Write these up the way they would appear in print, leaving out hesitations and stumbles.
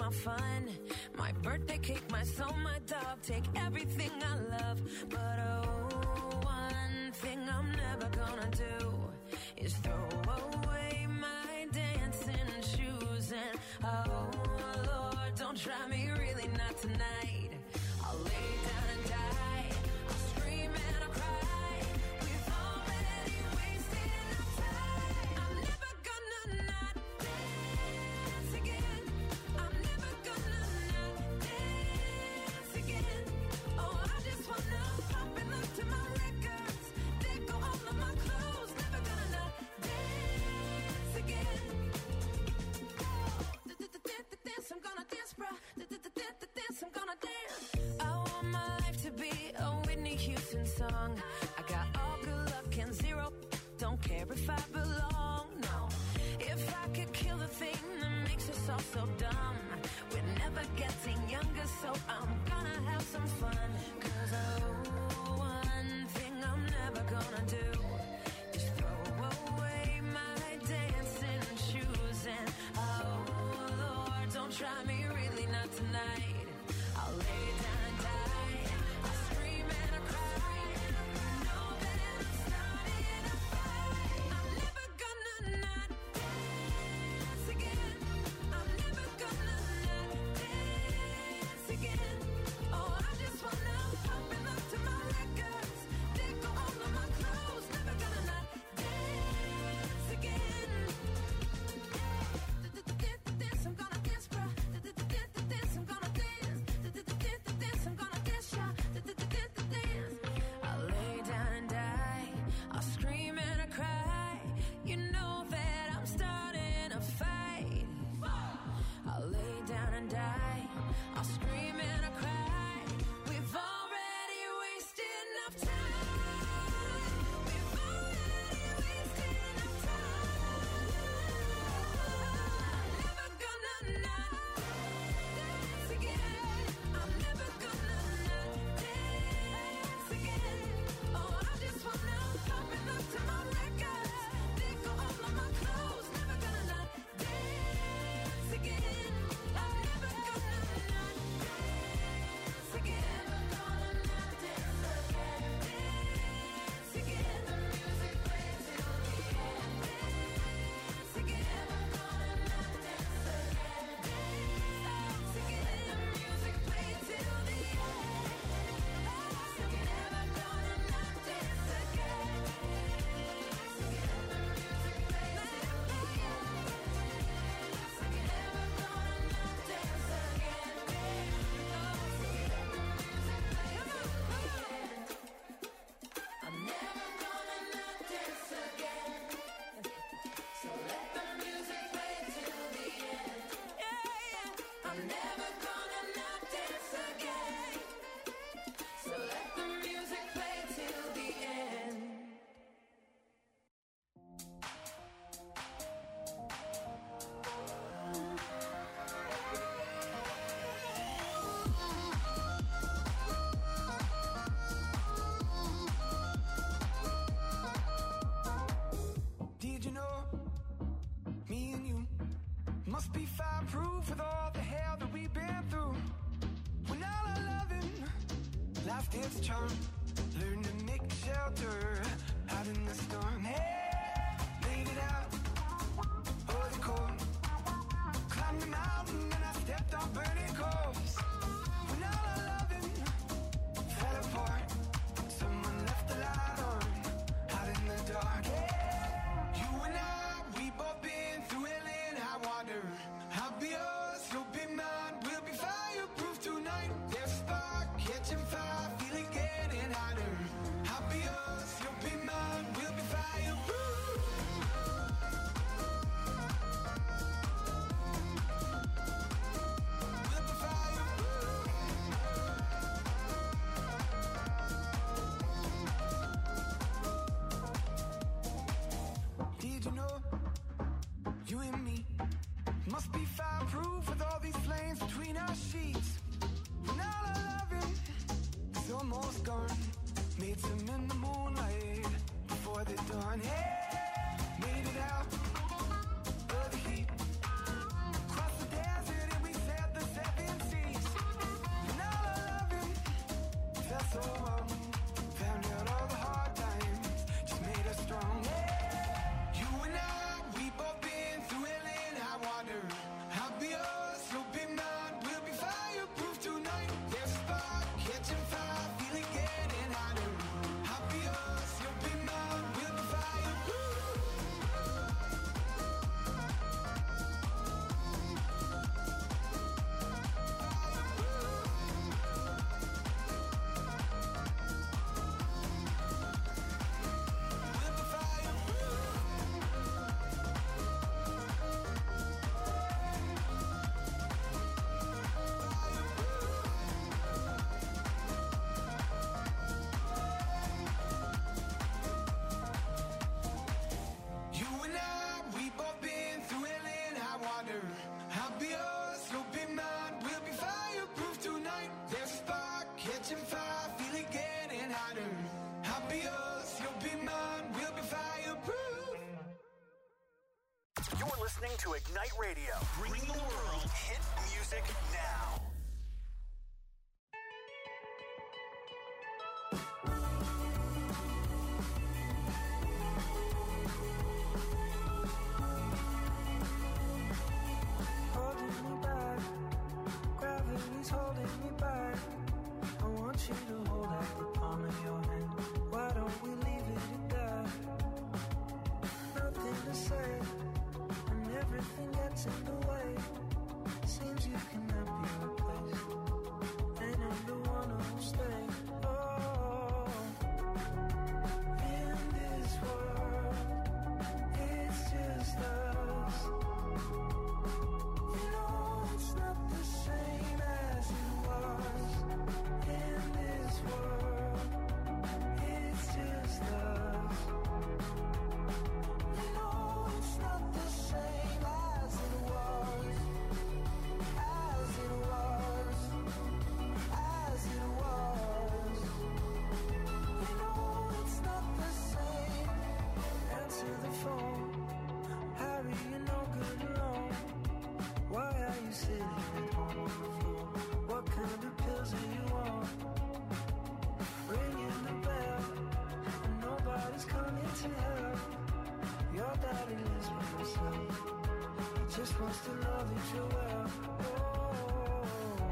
my fun, my birthday cake, my soul, my dog. Take everything I love, but oh, one thing I'm never gonna do is throw away my dancing shoes. And oh Lord, don't try me, really not tonight. I'll lay down and die, I'll scream and I'll cry. We've already wasted our time. I'm never gonna not dance again. I'm never gonna not dance again. Oh, I just wanna pop and look to my records. They go all of my clothes. Never gonna not dance again. Dance, I'm gonna dance, bruh. Dance, I'm gonna dance. I want my life to be a Whitney Houston song. I got all good luck and zero. Don't care if I belong, no. If I could kill the thing that makes us all so dumb, we're never getting younger, so I'm gonna have some fun. 'Cause oh, one thing I'm never gonna do is throw away my dancing shoes. And oh Lord, don't try me, really not tonight. I'll lay down and die, I'll scream and I'll cry. Know that I'm starting a fight. I'm never gonna not dance again. I'm never gonna not dance again. Oh, I just wanna pop and look to my records. They go all of my clothes. Never gonna not dance again. Dance, I'm gonna dance, bruh. Dance, I'm gonna dance. Dance, I'm gonna dance, yeah. Dance. I'll lay down and die, I'll scream and I cry. You know that I'm starting a fight. I'll lay down and die, I'll scream and I cry. We've already wasted enough time. We've already wasted enough time. I'm never gonna not dance again. I'm never gonna not dance again. Oh, I just wanna pop and look to my records. They go all of my clothes. Never gonna not dance again. I'm never gonna not dance again. Never gonna not dance again. Dance again. The music plays till the end. Dance again. Never gonna not dance again. Dance again. The music plays till the end. Dance again. Never gonna not dance again. Dance again. The music plays till the end. I'm never gonna not dance again. So let the music play till the end. I'm never gonna not dance again. So let the music play till the end. Did you know me and you must be fireproof with all the hell that we've been through? When all our loving lost its charm, learn to make shelter out in the storm. Hey, made it out of the cold, climbed the mountain and I stepped on burning coals. When all our loving fell apart, someone left the light on out in the dark. Hey, you and I, we both been through hell and high water. I'll be yours, you'll be mine. We'll be fireproof tonight. There's a spark catching fire, feeling getting hotter. I'll be yours, you'll be mine. We'll be fireproof. We'll be fireproof. Did you know you and me must be fireproof with all these flames between our sheets? When all our loving is almost gone, made some in the moonlight before the dawn. Hey, made it out of the heat, crossed the desert and we said the listening to Ignite Radio. Bringing the world hit music now. Holding me back, gravity's holding me back. I want you to hold out the palm of your hand. Why don't we leave it at that? Nothing to say, and everything gets in the way. Seems you cannot be replaced, and I'm the one who'll stay. Oh, in this world, it's just us. You know it's not the same as it was. In this world, it's just us. You know it's not the same as it was. As it was. As it was. You know it's not the same. Answer the phone. Harry, you're no good alone. Why are you sitting at home on the floor? What kind of pills are you on? Ringing the bell, and nobody's coming to help. Your daddy lives by himself. He just wants to know that you're well. Oh,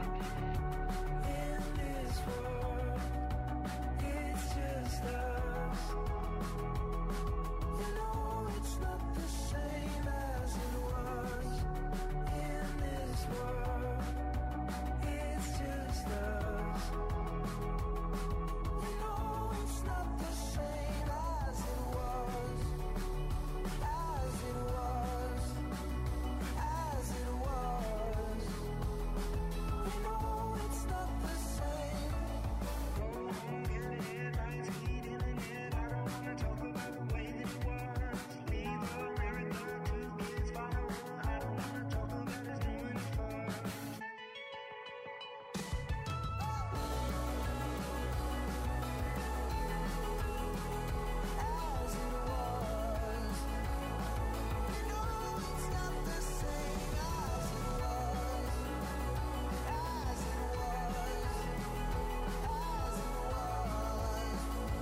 in this world, it's just us. You know it's not the same as it was. In this world, it's just us. You know it's not the same as it was. As it was. As it was. You know it's not the same. Go home, get it, lights heat in the net. I don't wanna talk about the way that it was. Leave America, 2 kids follow her. I don't wanna talk about us doing it first. As it was. You know it's not the same as it was. As it was. As it was.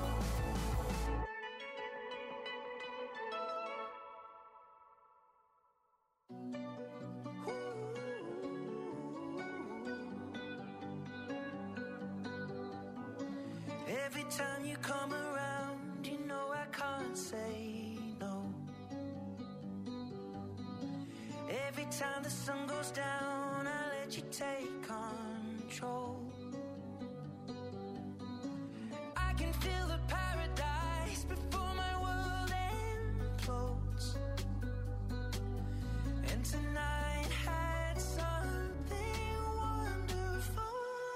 Every time you come around, you know I can't say no. Every time the sun goes down, I let you take control. I can feel the paradise before my world implodes. And tonight had something wonderful.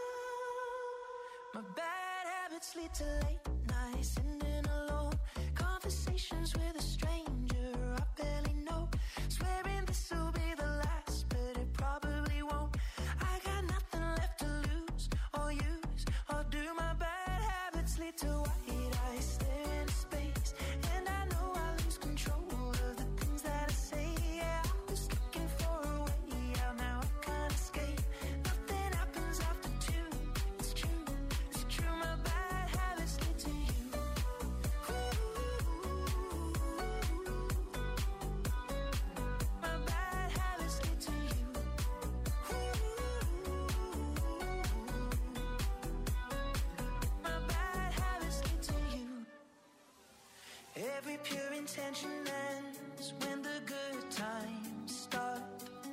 My bad habits lead to late nights, sitting alone. Conversations with a stranger I barely know. Swearing this will be the last, but it probably won't. I got nothing left to lose or use or do. My bad habits lead to white eyes staring into space, and I know I lose control of the things that I say. Yeah, I was looking for a way out, now I can't escape. Nothing happens after 2. It's true, it's true. My bad habits lead to you. My bad habits lead to you. My bad habits lead to you. Every pure intention ends when the good times start.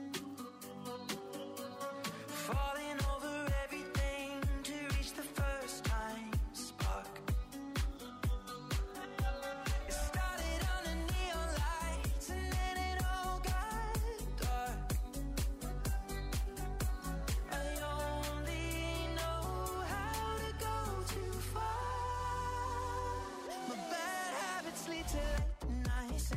Falling over everything to reach the first time spark. It started on the neon lights and then it all got dark. I only know how to go too far. My bad habits lead to late nights,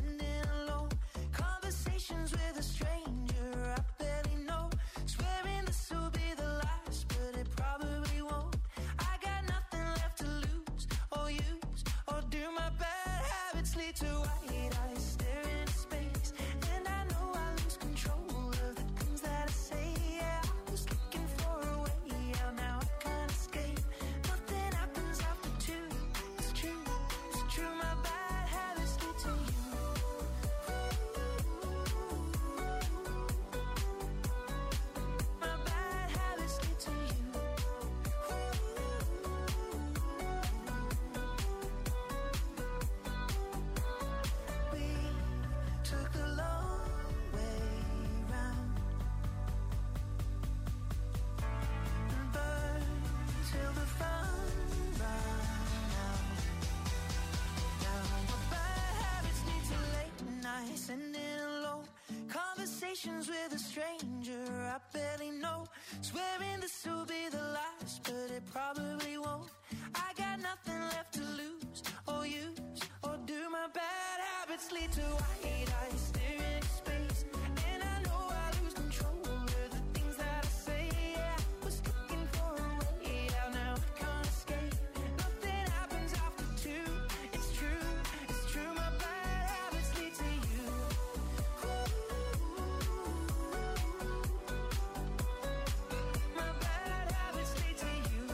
friends with a stranger I barely know. Swearing this will be the last, but it probably won't. I got nothing left to lose or use or do. My bad habits lead to white eyes staring at space, and I know I lose control of the things that I say. Yeah, I was looking for a way out, now I can't escape. Nothing happens after two. It's true, it's true. My bad habits lead to you. My bad habits lead to you.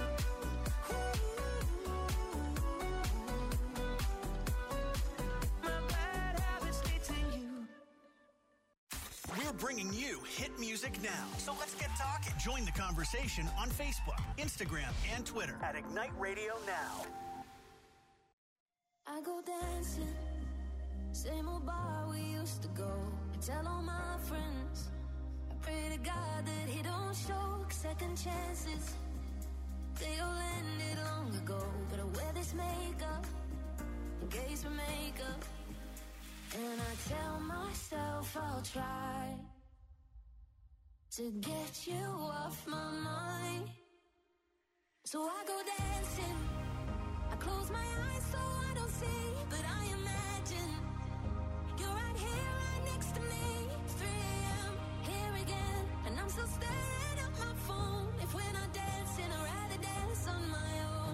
My bad habits lead to you. We're bringing you hit music now. So let's get talking. Join the conversation on Facebook, Instagram, and Twitter at Ignite Radio Now. I go dancing, same old bar we used to go. I tell all my friends, I pray to God that he don't show second chances. They all ended long ago, but I wear this makeup in case we make up. And I tell myself I'll try to get you off my mind. So I go dancing, I close my eyes so I don't see, but I imagine you're right here, right next to me. 3 a.m. here again, and I'm still staring at my phone. If we're not dancing, I'd rather dance on my own.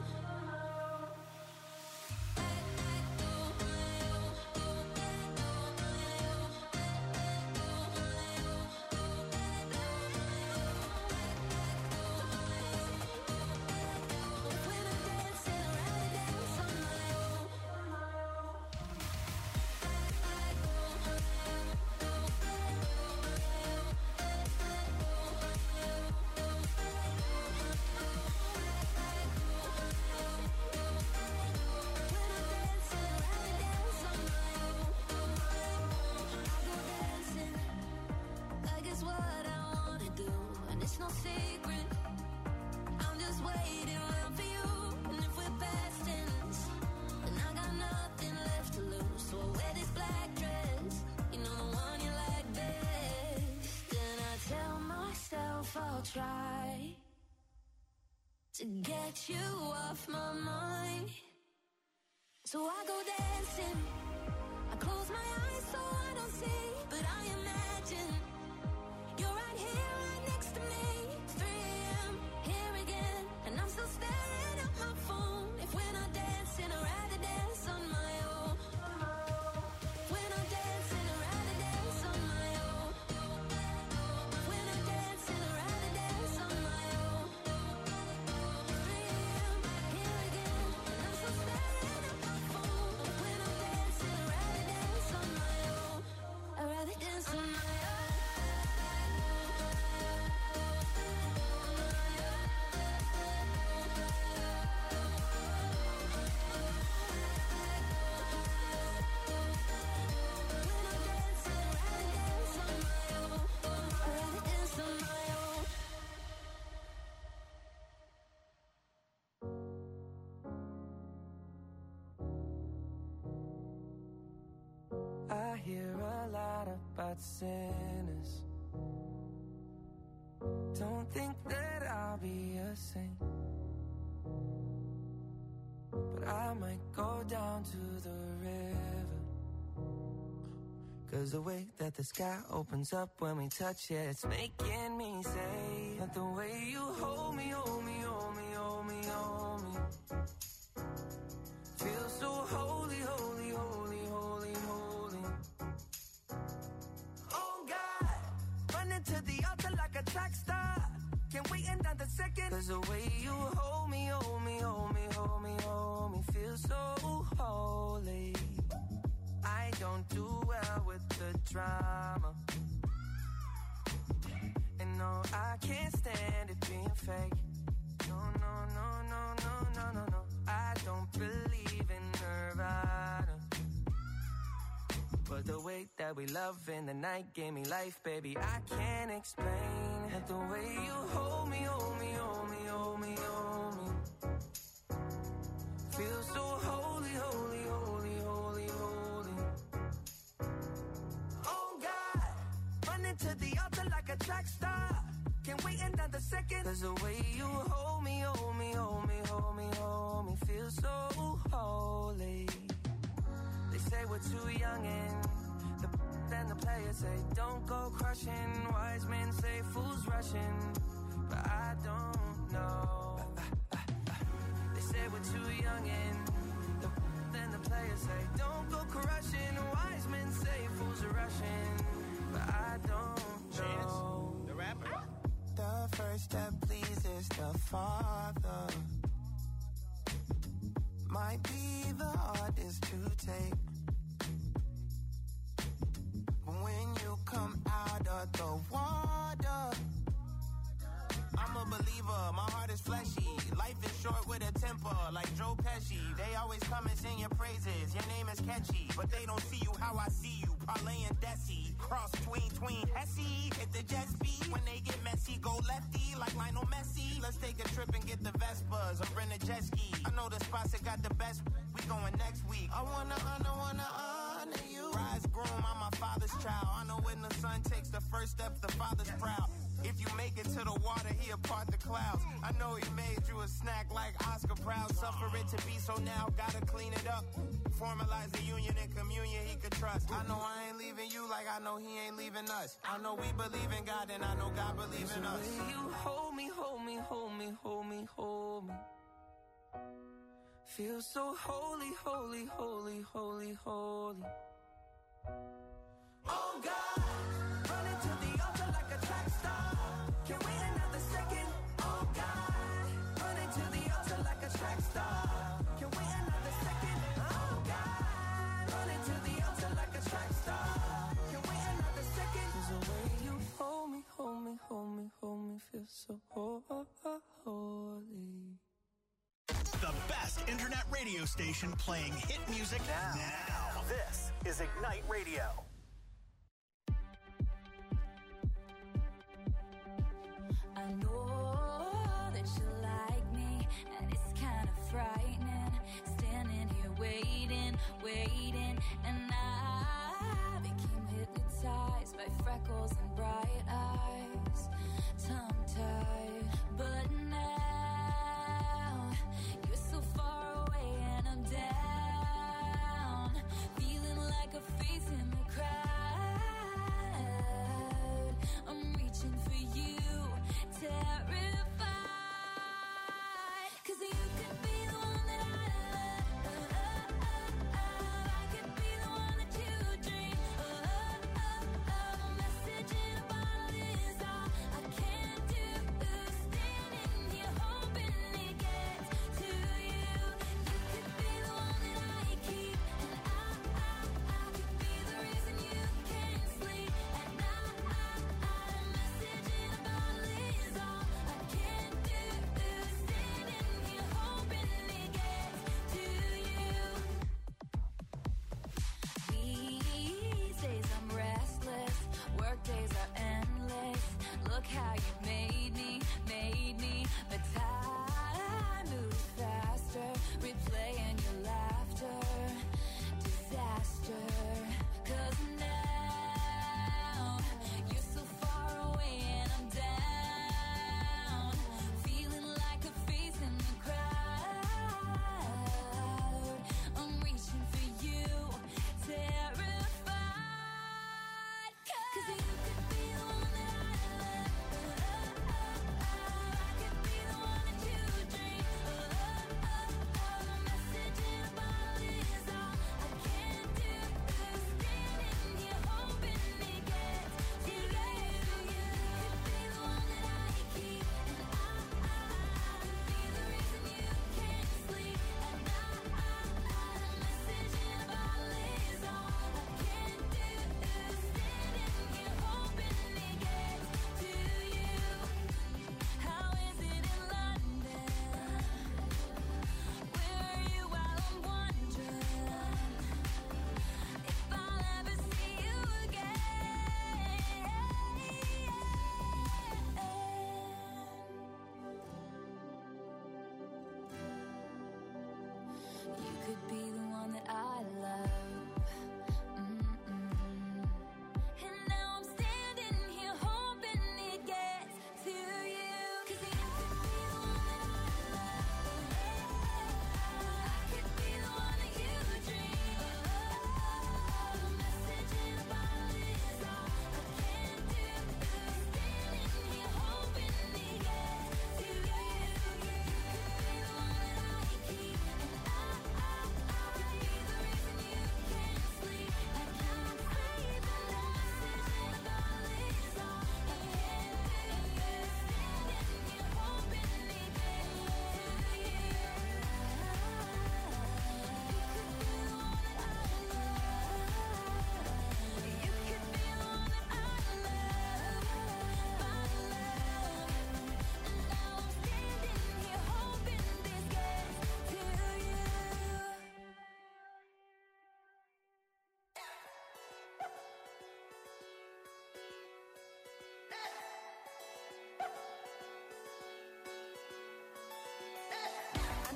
It's no secret, I'm just waiting around for you. And if we're past tense, then I got nothing left to lose. So I wear this black dress, you know the one you like best. And I tell myself I'll try to get you off my mind. So I go dancing, I close my eyes so I don't see, but I imagine you're right here, right next to me. 3 a.m. here again, and I'm still staring at my phone. If we're not dancing, I'd rather dance on my own. If we're not dancing, I'd rather dance on my own. If we're not dancing, I'd rather dance on my own. 3 a.m. here again, and I'm still staring at my phone. If we're not dancing, I'd rather dance on my own. I'd rather dance on my own. I hear a lot about sinners. Don't think that I'll be a saint, but I might go down to the river. 'Cause the way that the sky opens up when we touch it, it's making me say that the way you hold me, hold me, hold me, hold me, hold me, feels so holy, holy, holy, holy, holy. Oh God, running to the altar like a track star. Can't wait another second. 'Cause the way you hold me, hold me, hold me, hold me, hold me, feels so holy. I don't do well with the drama, and no, I can't stand it being fake. No, no, no, no, no, no, no, no. I don't believe in Nirvana, but the way that we love in the night gave me life, baby. I can't explain that the way you hold me, hold me, hold me, hold me, hold me, feels so holy, holy, holy, holy, holy. Oh God, running to the altar like a track star. Can't wait another second. There's a way you hold me, hold me, hold me, hold me, hold me. Feel so holy. They say we're too young and then the players say don't go crushing. Wise men say fools rushing, but I don't know. They say we're too young and then the players say don't go crushing. Wise men say fools are rushing, but I don't know. Chance, the rapper. The first step pleases the Father. Might be the hardest to take. When you come out of the water, I'm a believer, my heart is fleshy. Life is short with a temper, like Joe Pesci. They always come and sing your praises, your name is catchy. But they don't see you how I see you, parlay and Desi. Cross tween, Hesse, hit the jet speed. When they get messy, go lefty, like Lionel Messi. Let's take a trip and get the Vespas, or rent a jet ski. I know the spots that got the best, we going next week. I wanna honor you. Rise groom, I'm my father's child. I know when the son takes the first step, the father's proud. If you make it to the water, he'll part the clouds. I know he made you a snack like Oscar Proud. Suffer it to be, so now gotta clean it up. Formalize the union and communion he could trust. I know I ain't leaving you like I know he ain't leaving us. I know we believe in God and I know God believes in us. You hold me, hold me, hold me, hold me, hold me. Feel so holy, holy, holy, holy, holy. Oh God, running to the altar like a track star. Can't wait another second. Oh God, running to the altar like a track star. Can't wait another second. Oh God, running to the altar like a track star. Can't wait another second. There's a way you hold me, hold me, hold me, hold me. Feel so holy. The best internet radio station playing hit music now. This is Ignite Radio. I know that you like me, and it's kind of frightening. Standing here waiting, and I became hypnotized by freckles and bright eyes, tongue-tied. But now you're so far away, and I'm down, feeling like a face in the crowd. I'm reaching for you, terrified, 'cause you could be the one that I love. I could be the one that you dream. A message in a bottle is all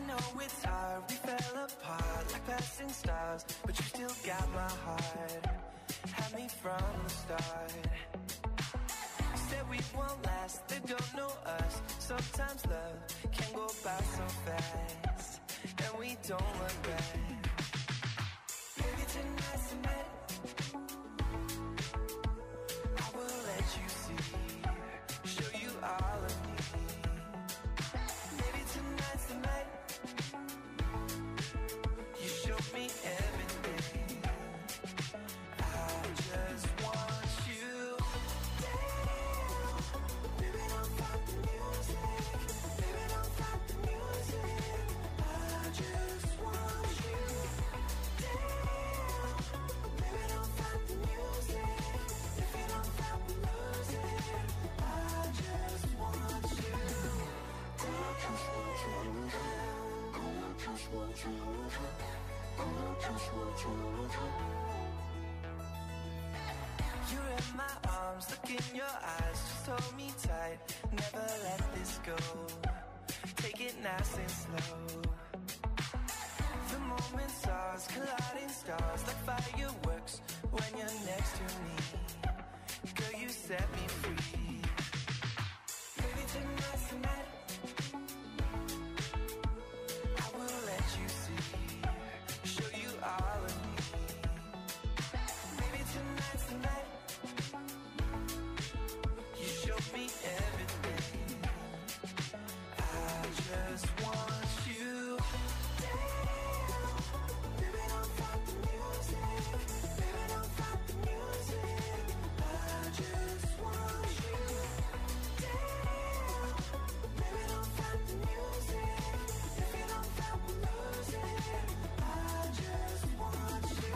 know it's hard, we fell apart like passing stars, but you still got my heart. Had me from the start. Said we won't last, they don't know us. Sometimes love can go by so fast, and we don't look back. Maybe tonight's the night I will let you see, show you all of me. Maybe tonight's the night you show me everything. I just want you. Baby, don't stop the music. Baby, don't stop the music. I just want you. Baby, don't stop the music. If you don't stop the music, I just want you. You're in my arms, look in your eyes, just hold me tight, never let this go. Take it nice and slow. The moment's ours, colliding stars like fireworks when you're next to me. Girl, you set me free. Baby, tonight's the night I will let you see, show you all of me. Baby, tonight's the night you show me everything. I just want you. Baby, don't stop the music. Baby, don't stop the music. I just want you. Baby, don't stop the music. If you don't stop the music, I just want you.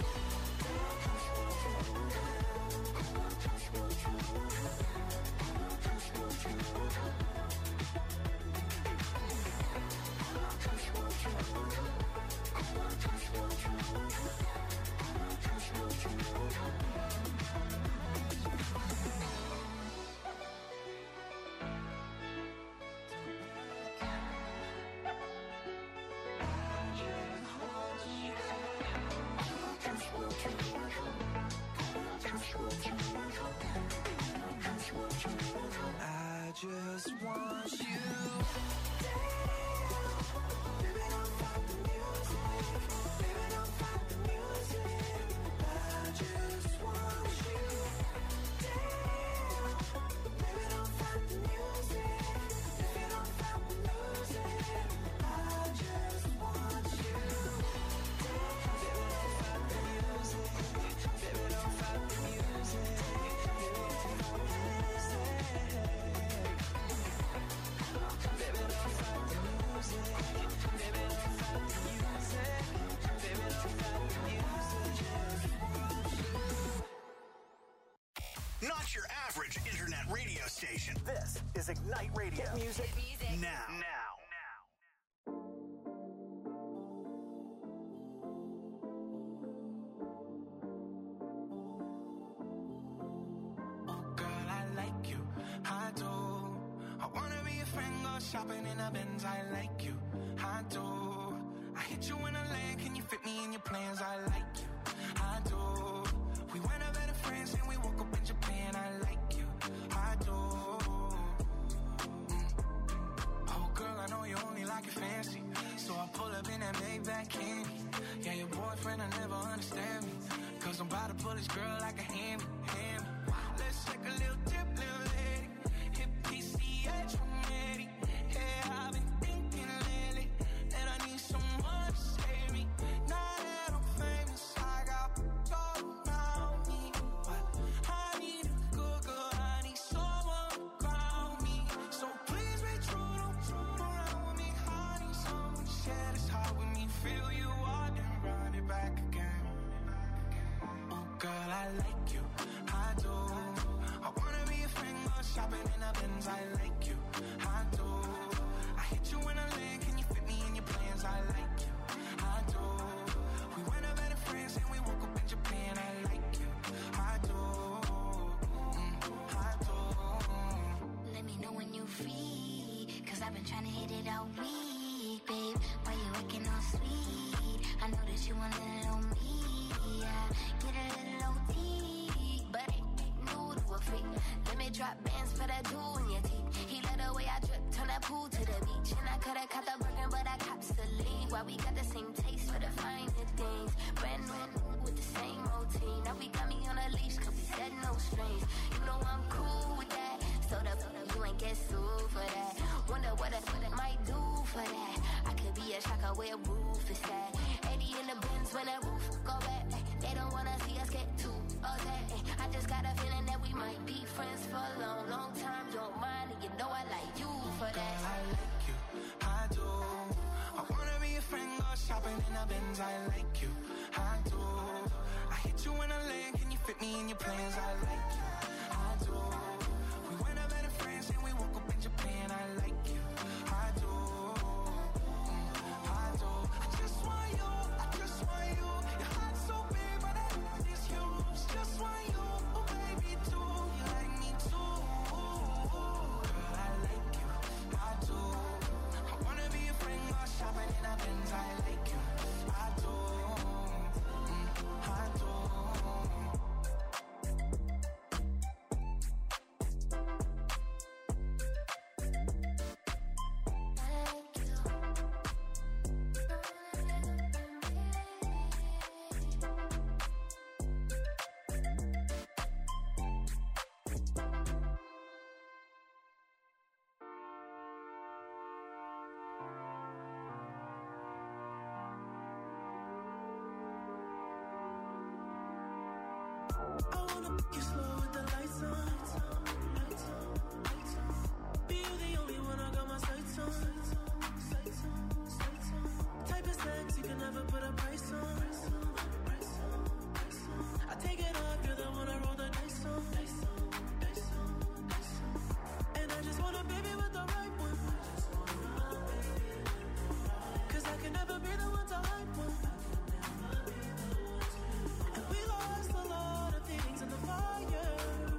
I just want you. Baby, don't stop the music. Baby, don't stop the music. I just want you. Baby, don't stop the music. If you don't stop the music, I just want you. Baby, don't stop the music. Baby, don't stop the music. Not your average internet radio station. This is Ignite Radio. Hit music now. Girl, I like you, I do. I wanna be a friend, go shopping in a Benz. I like you, I do. I hit you in a lane, can you fit me in your plans? I like you, I do. We went up better friends and we woke up in Japan. I like you, I do. Oh girl, I know you only like it fancy, so I pull up in that Maybach candy. Yeah, your boyfriend, I never understand me, cause I'm about to pull this girl like a hammy. Let's take a little dip, little lady. Hit PCH from Eddie. Yeah, I've been thinking lately that I need someone to save me. Now that I'm famous, I got all around me, but I need a good girl, I need someone around me. So please be true, don't around with me. I need someone to share this heart with me. Feel you out and run it back again. Oh girl, I like you, I do. I wanna be a friend, go shopping in a Benz. I like you, I do. I hit you in a lane, can you fit me in your plans? I like you, I do. We went up better friends and we woke up in Japan. I like you, I do. I do. Let me know when you free, cause I've been trying to hit it all week. babe, why you acting all sweet? I know that you want it on me. Yeah, get a little OT, but ain't new to a freak. Let me drop bands for that jewel in your teeth. He let the way I drip, turn that pool to the beach. And I coulda caught the Birkin, but I copped Celine. Why we got the same taste for the finer things. Brand new with the same routine. Now we got me on a leash, cause we said no strings. You know I'm cool with that. So you ain't get sued for that. Wonder what it might do for that. I could be a shocker where roof is at. 80 in the bins when that roof go back. They don't wanna see us get too upset. I just got a feeling that we might be friends for a long, long time. Don't mind, and you know I like you for that. Girl, I like you, I do. I wanna be a friend, go shopping in the Benz. I like you, I do. I hit you in a lane, can you fit me in your plans? I like you, I do. We went up at France and we woke up in Japan. I like you, I do. I do. I just want you, I just want you. Your heart's so big, but that is huge. Just want you, oh baby too. You like me too. Girl, I like you, I do. I wanna be a friend, go shopping in a Benz. I like you, I do. I do. I wanna pick you slow with the lights on. Be you the only one I got my sights on. Type of sex you can never put a price on. I take it off, you're the one I roll the dice on. And I just want a baby with the right one. Cause I can never be the one to hype one. And we lost a lot of things in the fire.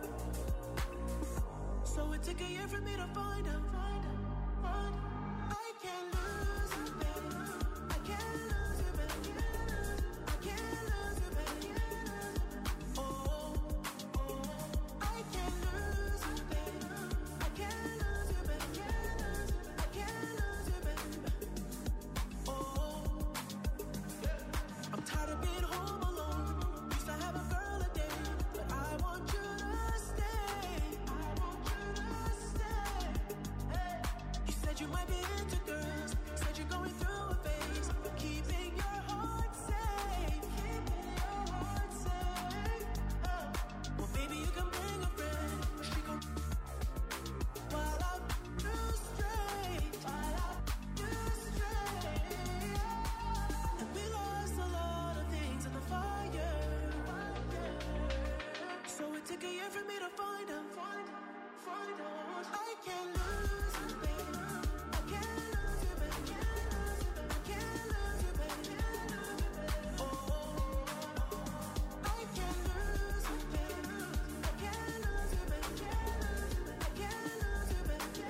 So it took a year for me to find out. I can't lose you, baby. I can't lose you, baby. I can't lose you, baby. Oh, I can't lose you, baby. I can't lose you, baby. I can't lose you, baby. Oh, I'm tired of being home alone. Used to have a girl a day, but I want you to stay. I want you to stay. Hey. You said you might be into girls. Said you're going through a phase, but keeping your heart safe. Keeping your heart safe. Oh. Well, baby, you can bring a friend. She gon' while I do straight. While I do straight. And we lost a lot of things in the fire. So it took a year for me to find out. I can't lose you, baby. I can't lose you, baby. I can't lose you, baby. Oh, I can't lose you, baby. I can't lose you, baby. I can't lose you, baby.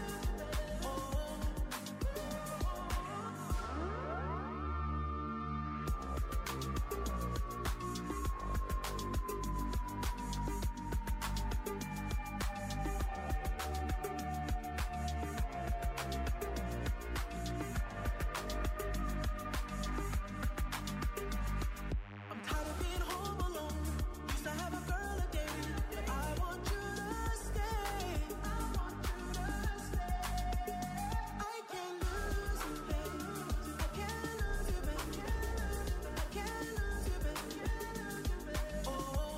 I'm tired of being home alone. Used to have a girl a day, but I want you to stay. I want you to stay. I can't lose you, baby. I can't lose you, baby. I can't lose you, baby. Oh.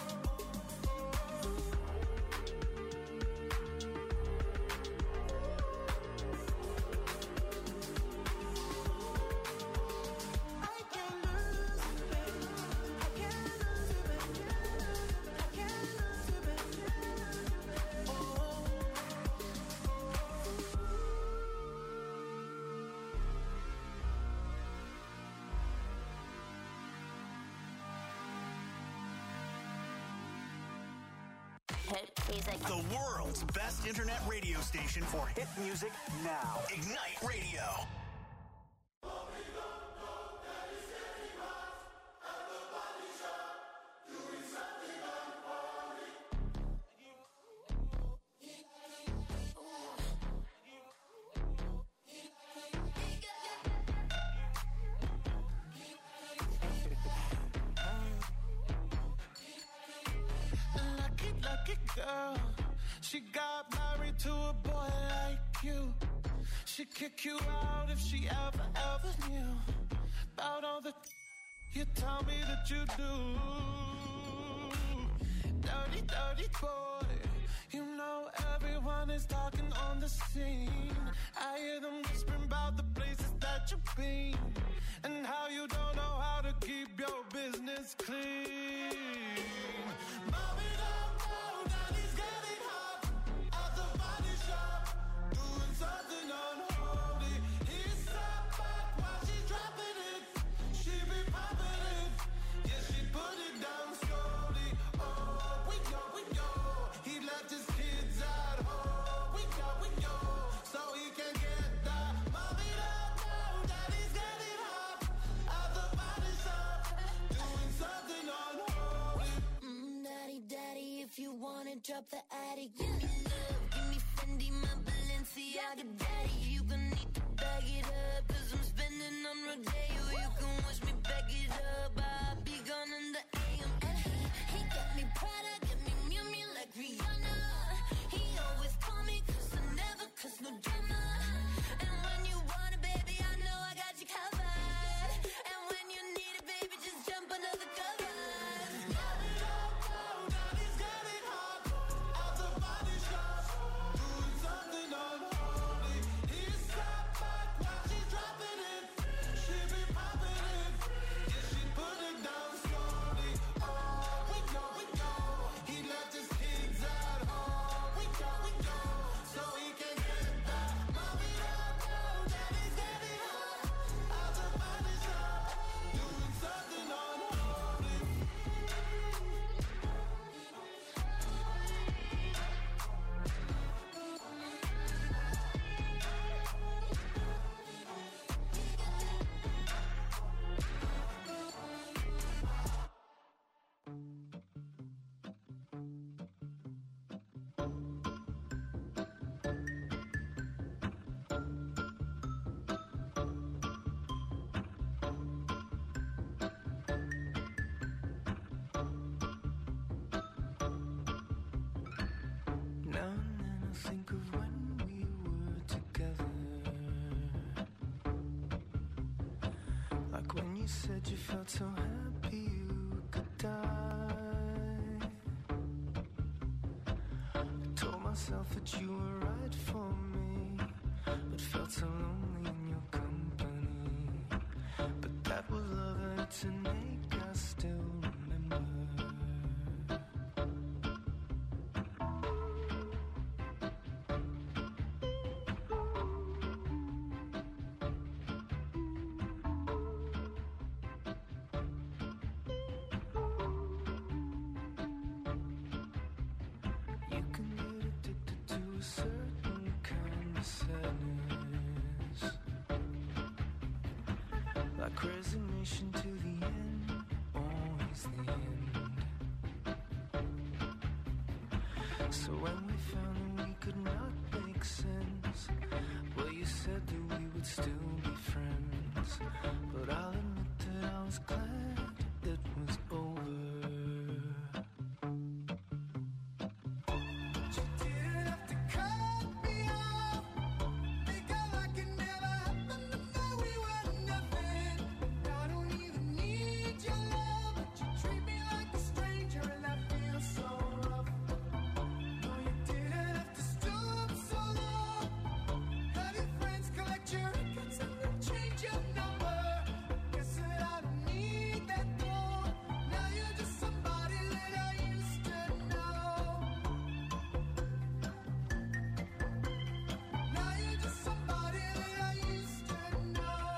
I can't lose you, baby. I can't lose you, baby. I can't lose you, baby. Oh. Hit music. The world's best internet radio station for hit music now. Ignite Radio. lucky girl. She got married to a boy like you. She'd kick you out if she ever knew about all the you tell me that you do. Dirty, dirty boy. You know everyone is talking on the scene. I hear them whispering about the places that you've been and how you don't know how to keep your business clean. Mommy don't know that he's getting hot at the body shop, doing something unholy. He's sat back while she's dropping it. She be popping it, yeah, she put it down slowly. Oh, we know, he left his kids at home. We know, so he can get that. Mommy don't know that he's getting hot at the body shop, doing something unholy. Daddy, if you wanna drop the attic, give me love, give me Fendi, my Balenciaga. Daddy, you gon' need to bag it up, 'cause I'm spending on Rodeo. You can wish me back it up, I'll be gone in the AM. And he got me Prada, got me Miu Miu like Rihanna. He always call me 'cause I never cause no drama. And when you want it, baby, I know I got you covered. And when you need it, baby, just jump under the covers. Mommy don't know that he's getting hot at the body shop, doing something unholy. He's sat back while she's dropping it. She be popping it, yeah, she put it down slowly. Oh, we know, he left his kids at home. We know, so he can get that. Mommy don't know that he's getting hot at the body shop, doing something unholy. Now and then I think of when we were together, like when you said you felt so happy you could die. I told myself that you were right for me, but felt so lonely in your company. But that was love and it's an ache I still remember. You can get addicted to a certain kind of sadness, like resignation to the end, always the end. So when we found that we could not make sense, well, you said that we would still be friends. But I'll admit that I was glad it was over. You didn't have to cut me off. Make out like it never happened, to know we were nothing. I don't even need your love, but you treat me like a stranger, and I feel so rough. No, you didn't have to stoop so low. Have your friends collect your records and then change your number. Guess that I don't need that though. Now you're just somebody that I used to know. Now you're just somebody that I used to know.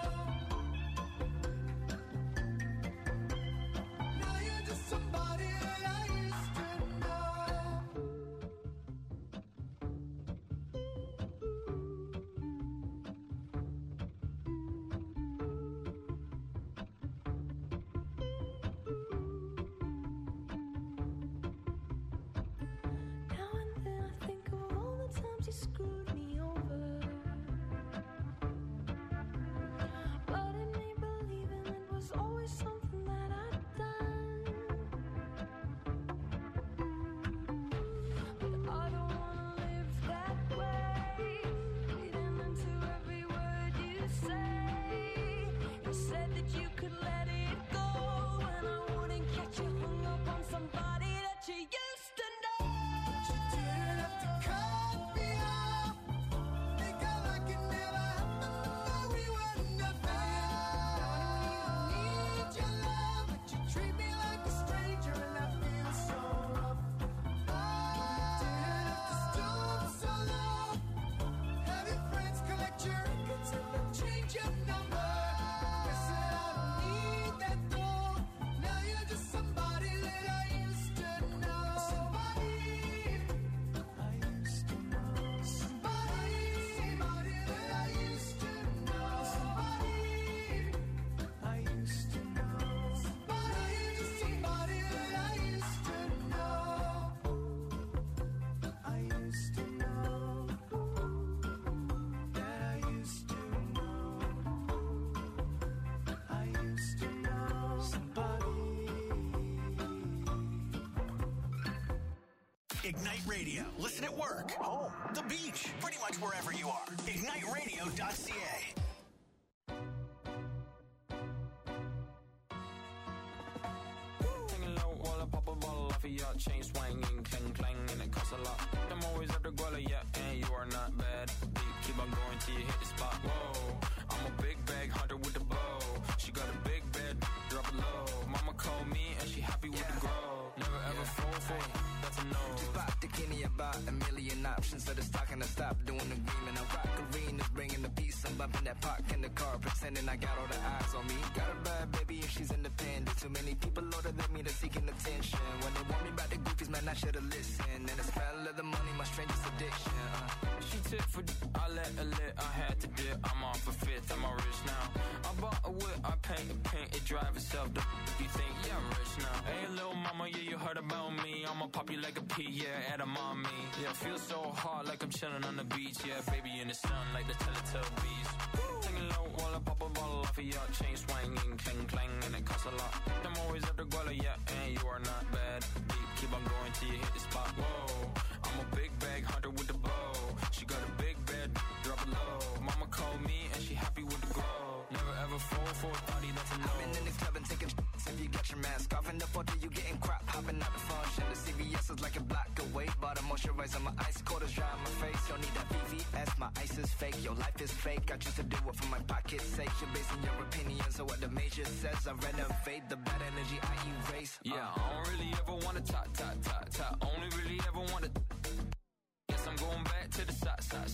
Now you're just somebody that I used to know. Now and then I think of all the times you screwed me over, but in me believing it was always something that I'd done. Ignite Radio. Listen at work, home, the beach, pretty much wherever you are. IgniteRadio.ca. Hanging low while I pop a bottle off of your chain swinging, clang clang, and it costs a lot. I'm always at the guala, yeah, and you are not bad. Deep, keep on going till you hit the spot. Whoa, I'm a big bag hunter with the bow. She got a big bed, drop it low. Mama called me and she happy with the grow. Never ever fall for it, that's a no. Just pop the Kenny about a million options. So the stock and I stop doing the green. And I rock arenas, bringing the peace. I'm bumping that park in the car, pretending I got all the eyes on me. Got a bad baby and she's independent. Too many people older than me, they're seeking attention. When they want me about the goofies, man, I should've listened. And the smell of the money, my strangest addiction. She tip for I let her lit, I had to dip. I'm off a fifth, I'm all rich now. I bought a whip, I paint it drive itself. You think, yeah, I'm rich now. Hey, little mama, yeah, you heard about me. I'ma pop you like a pea, yeah, at a mommy. Yeah, feel so hot like I'm chilling on the beach. Yeah, baby in the sun like the Teletubbies. Singing low while I pop a bottle off of your chain swinging, clang clang, and it costs a lot. I'm always at the guala, yeah, and you are not bad. Deep, keep on going till you hit the spot. Whoa, I'm a big bag hunter with the bow. She got a big bed, drop it low. Mama called me and she happy with the grow. Never ever fall for a thotty, that's a no. I've been in the club and taking if you got your mask off. In the photo you getting crap, hopping out the function. The CVS is like a block away. Bought a moisturizer, my ice cold is dry on my face. Don't need that VVS, my ice is fake. Your life is fake, I choose to do it for my pocket's sake. You're basing your opinions on what the major says. I renovate the bad energy I erase. Yeah, I don't really ever wanna talk. Only really ever wanna. Guess I'm going back to the side.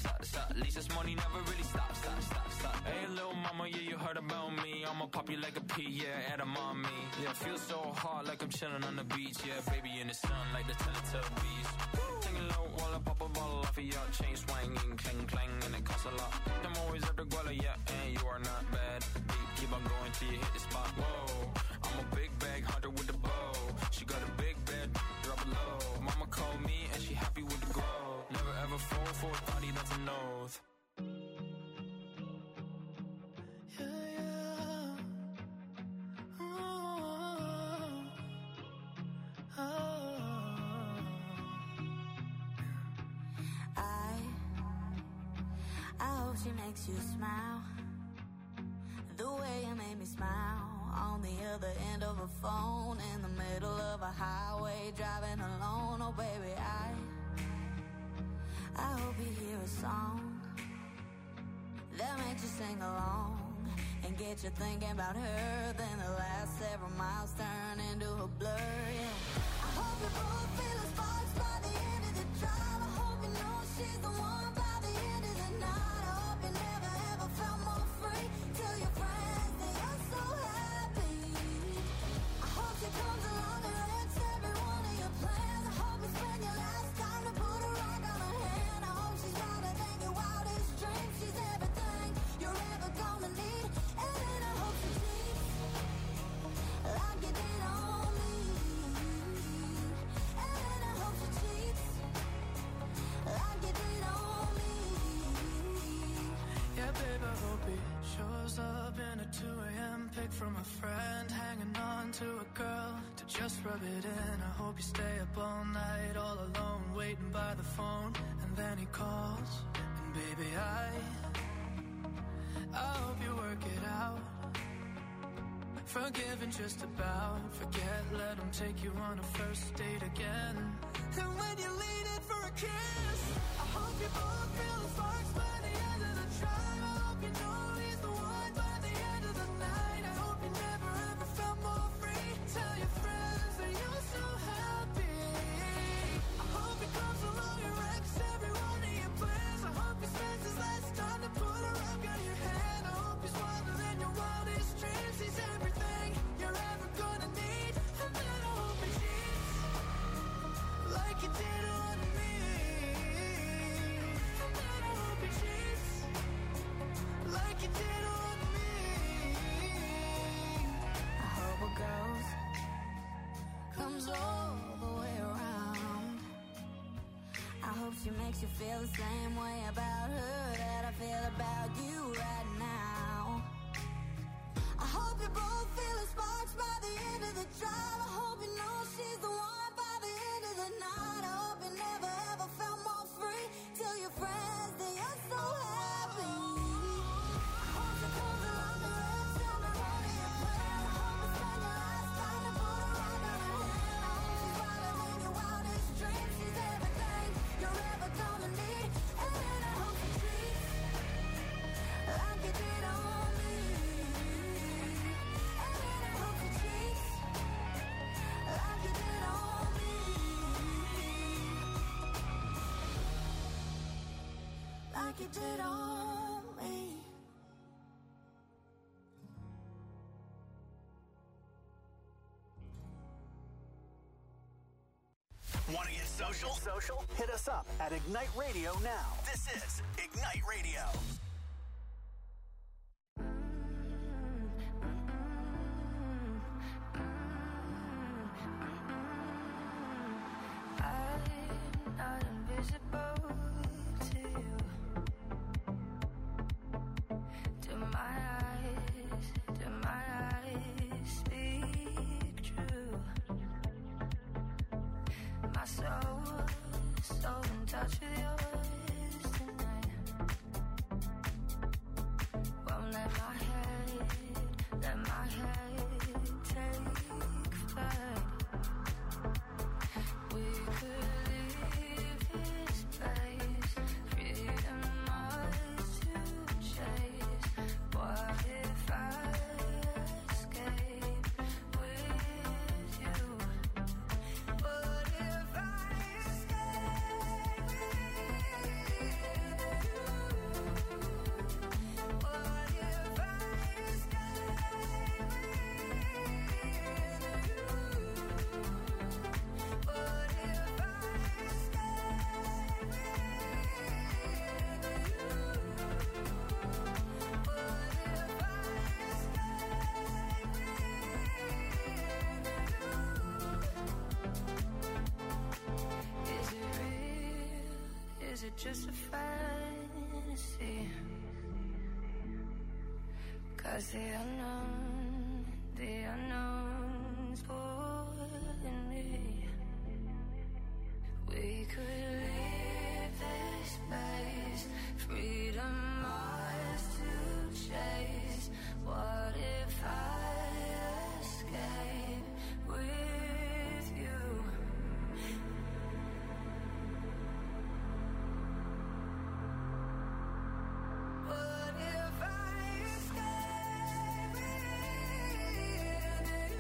At least this money never really stops. Hey, little mama, yeah, you heard about me. I'ma pop you like a pea, yeah, at a mommy. Yeah, feel so hot like I'm chilling on the beach. Yeah, baby in the sun like the Teletubbies. Singing low while I pop a bottle off of your chain swinging, clang clang, and it costs a lot. I'm always at the guala, yeah, and you are not bad. Deep, keep on going till you hit the spot. Whoa, I'm a big bag hunter with the bow. She got a big bed, drop it low. Mama called me and she happy with the grow. Never ever fall for a thotty, that's a nose. I hope she makes you smile the way you made me smile on the other end of a phone in the middle of a highway driving alone. Oh baby, I hope you hear a song that makes you sing along and get you thinking about her. Then the last several miles turn into a blur. Yeah, I hope you both feel the sparks by the end of the drive. I hope you know she's the one by the end of the night. I hope you never ever felt more free. Tell your friends that you're so happy. I hope she comes along and wrecks every one of your plans. I hope you spend your last time to put a rock on her hand. I hope she's louder than your wildest dreams. She's everything you're ever gonna need. And then I hope she cheats like you did on me. And then I hope she cheats like you did on me. Yeah, babe, I hope he shows up in a 2 a.m. pic from a friend, hanging on to a girl to just rub it in. I hope you stay up all night, all alone, waiting by the phone, and then he calls. And baby, I hope you work it out. Forgive and just about forget, let him take you on a first date again. And when you lean in for a kiss, I hope you both feel the sparks by the end of the drive. I hope you know he's the one by the end of the night. I hope you never ever felt more free. Tell your friends that you're so happy. I hope he comes along and wrecks every one of your plans. I hope he spends his last time to put a rock on your hand. I hope he's wilder than your wildest dreams. He's everything you're ever gonna need. And then I hope he cheats like you did on me. And then I hope he cheats like you did on me. I hope a ghost comes all the way around. I hope she makes you feel the same way about her that I feel about you right now. I hope you both feel the sparks by the end of the drive. I hope you know she's the one by the end of the night. I hope you never ever felt more free. Tell your friends that you're so happy. Hold you close and love me red. Tell me what do you plan? I hope you spend your last time to put a rock on her hand. I hope she's riding in your wildest dreams. She's everything you're ever gonna need. And I hope she treats like you did on me. And I hope she treats like you did on me. Like you did on me. Want to get social? Hit us up at Ignite Radio now. This is Ignite Radio. I'm not invisible to you. Do my eyes speak true? My soul so in touch with yours tonight. Won't let my head take flight. We could leave this place, freedom ours to chase. What if I escape with you? What if I escape with you? What if I escape with Is it real? Is it just a fantasy? 'Cause the unknown's pulling me. We could leave this space, freedom ours to chase. What if I escape with you? What if I escape with you?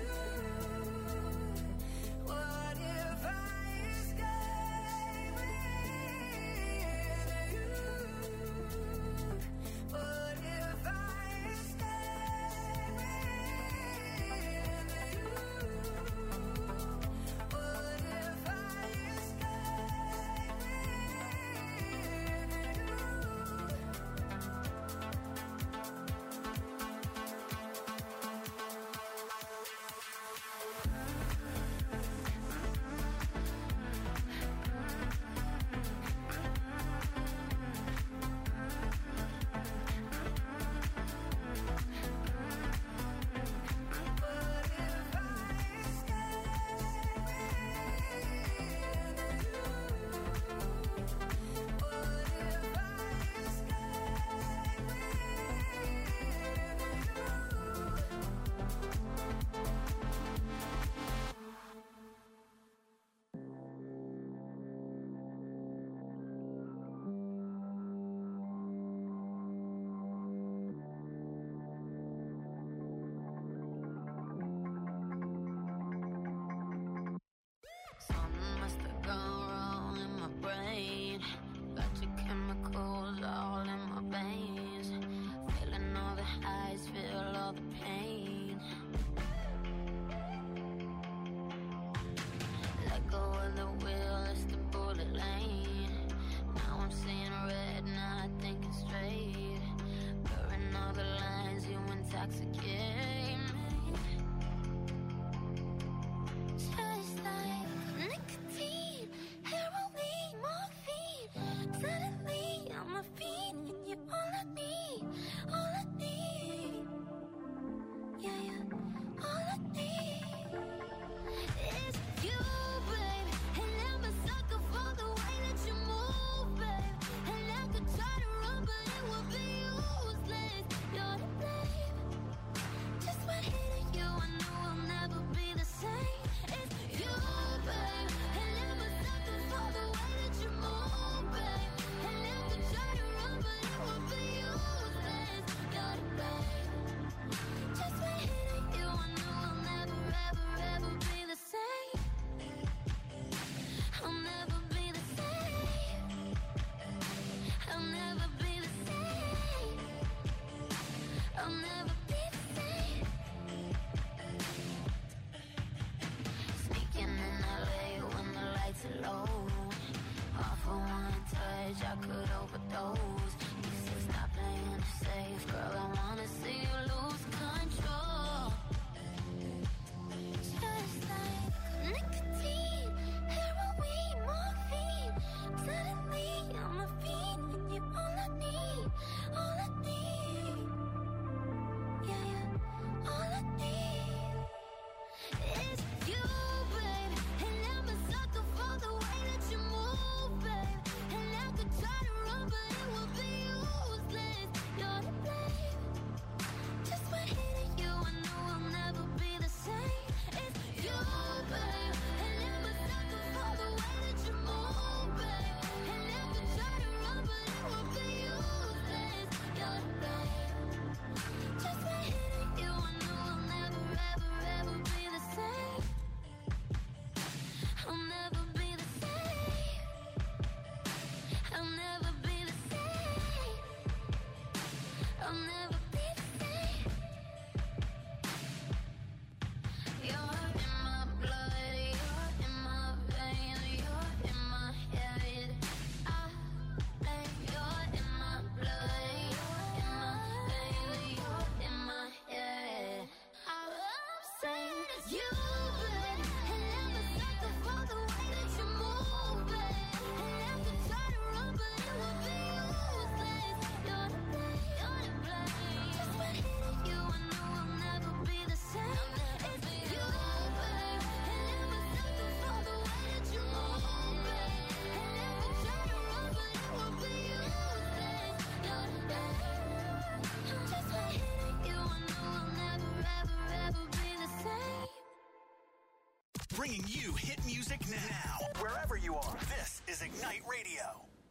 bringing you hit music now. Wherever you are, this is Ignite Radio.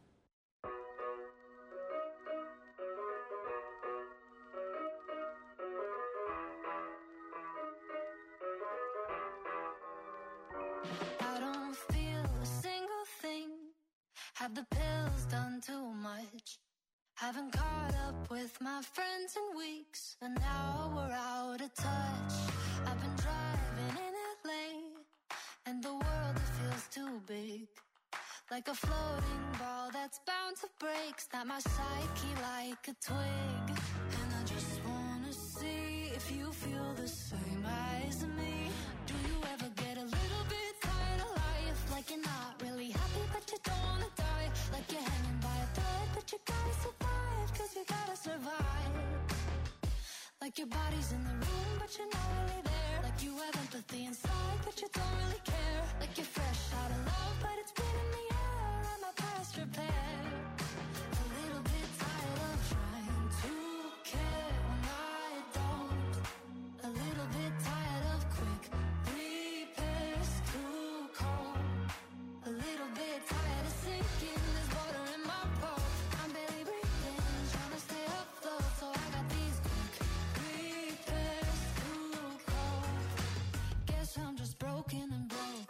I don't feel a single thing. Have the pills done too much? Haven't caught up with my friends in weeks, and now we're out of touch. I've been driving in LA, and the world, it feels too big. Like a floating ball that's bound to break. Snap my psyche like a twig. And I just wanna see if you feel the same as me. Do you ever get a little bit tired of life? Like you're not really happy but you don't wanna die. Like you're hanging by a thread but you gotta survive, cause you gotta survive. Like your body's in the room but you're not really there. Like you have empathy inside but you don't really care. Like you're fresh out of love but it's been in the air and my past repair. A little bit tired of trying to care when I don't. A little bit tired of quick repairs, too cold. A little bit tired of sinking, there's water in my boat. I'm barely breathing, trying to stay afloat. So I got these quick repairs, too cold. Guess I'm just broken and broke.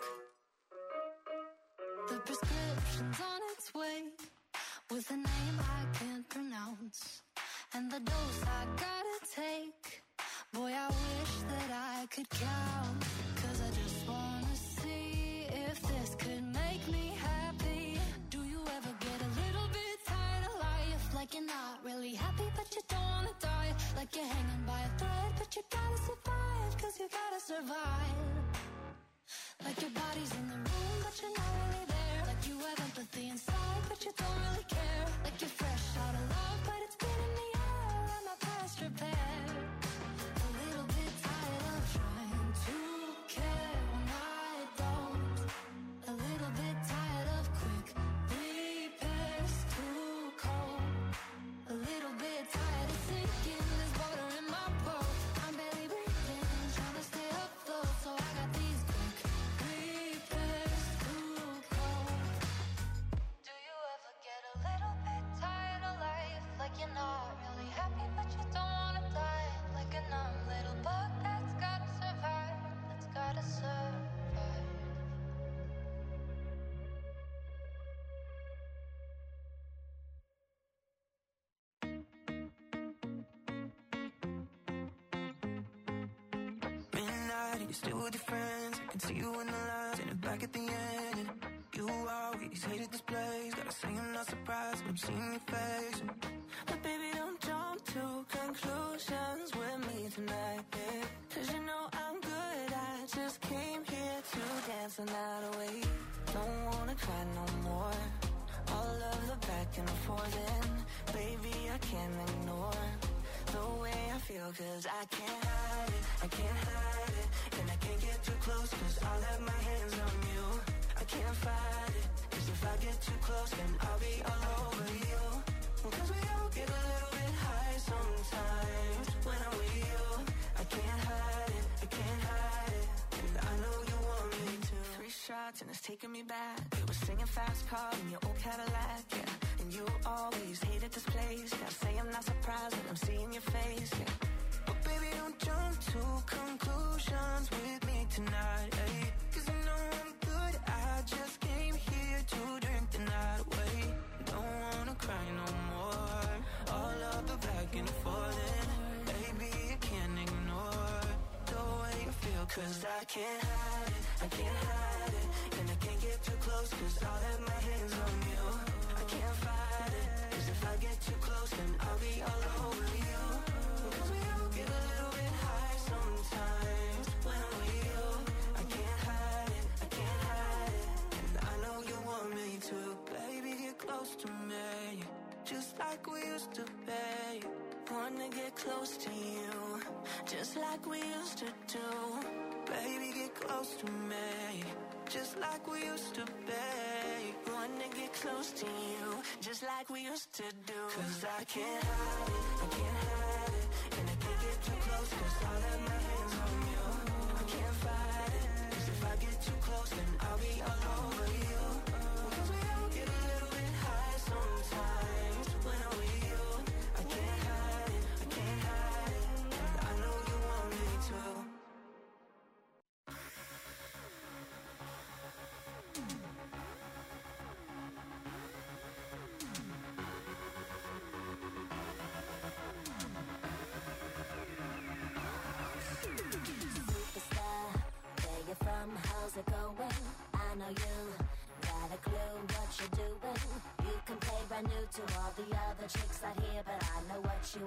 The prescription's on its way, with a name I can't pronounce, and the dose I gotta take. Boy, I wish that I could count, cause I just wanna see if this could make me happy. Do you ever get a little bit tired of life? Like you're not really happy but you don't wanna die. Like you're hanging by a thread but you gotta survive, cause you gotta survive. Like your body's in the room but you're not really there. Like you have empathy inside but you don't really care. Like you're fresh out of love but it's been in the air and my past repair. A little bit tired of trying to care when I don't. A little bit tired of quick repairs, too cold. A little bit tired of sinking, there's water in my boat. I'm barely breathing, trying to stay afloat. So I got these quick repairs, too cold. Do you ever get a little bit tired of life? Like you're not really happy but you don't wanna die. Like a numb little bug that's gotta survive, that's gotta survive. Midnight, you're still with your friends. I can see you in the lines and back at the end. And you always hated this place. Gotta say I'm not surprised when I'm seeing your face. But baby, don't jump to conclusions with me tonight, yeah. Cause you know I'm good, I just came here to dance the night away. Don't wanna cry no more. All of the back and forth, and baby, I can't ignore the way I feel, cause I can't hide it, I can't hide it. And I can't get too close, cause I'll have my hands on you. I can't fight it, cause if I get too close, then I'll be all over you. Cause we all get a little bit high sometimes when I'm with you. I can't hide it, I can't hide it. And I know you want me to. 3 shots and it's taking me back. You were singing fast car in your old Cadillac, yeah. And you always hated this place. Gotta say I'm not surprised when I'm seeing your face, yeah. But baby, don't jump to conclusions with me tonight, ayy. Cause you know I'm good, I just came here to drink the night away. Don't wanna cry no more. All of the back and forth, and baby, I can't ignore the way you feel. Cause I can't hide it, I can't hide it. And I can't get too close, cause I'll have my hands on you. I can't fight it, cause if I get too close, then I'll be all over you. Cause we all get a little bit high sometimes when I'm with you. I can't hide it, I can't hide it. And I know you want me to. Baby, get close to me, just like we used to be. Wanna get close to you, just like we used to do. Baby, get close to me, just like we used to be. Wanna get close to you, just like we used to do. Cause I can't hide it, I can't hide it. And I can't get too close, cause I'll have my hands on you. I can't fight it, cause if I get too I know you got a clue what you're doing. You can play brand new to all the other chicks out here, but I know what you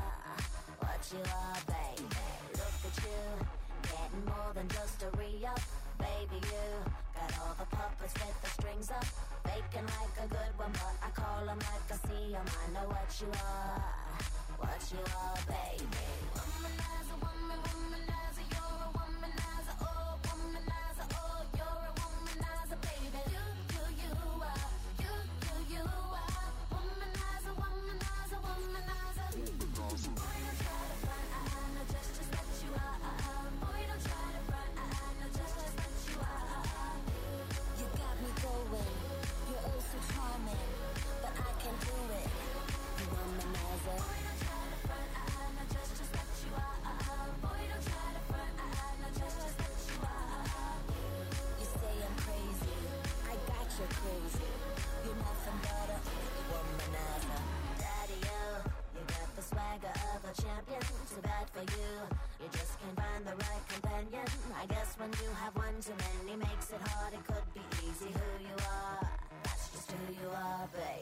are, baby. Look at you, getting more than just a re-up. Baby, you got all the puppets with the strings up, faking like a good one, but I call them like I see them. I know what you are, baby. Womanizer, womanizer, you're a womanizer, oh, womanizer, oh, you're a womanizer, baby. You are, you are, womanizer, womanizer, womanizer. Boy, don't try to front, I know just what you are. Boy, don't try to front, I know just what you are. You got me going, you're oh so charming, but I can't do it. You womanizer. Boy, don't try to front, I know just what you are. Boy, don't try to front, I know just what you are. You say I'm crazy, I got you crazy. You're nothing but a womanizer. Daddy, you got the swagger of a champion. Too bad for you, you just can't find the right companion. I guess when you have one too many makes it hard. It could be easy who you are, that's just who you are, baby.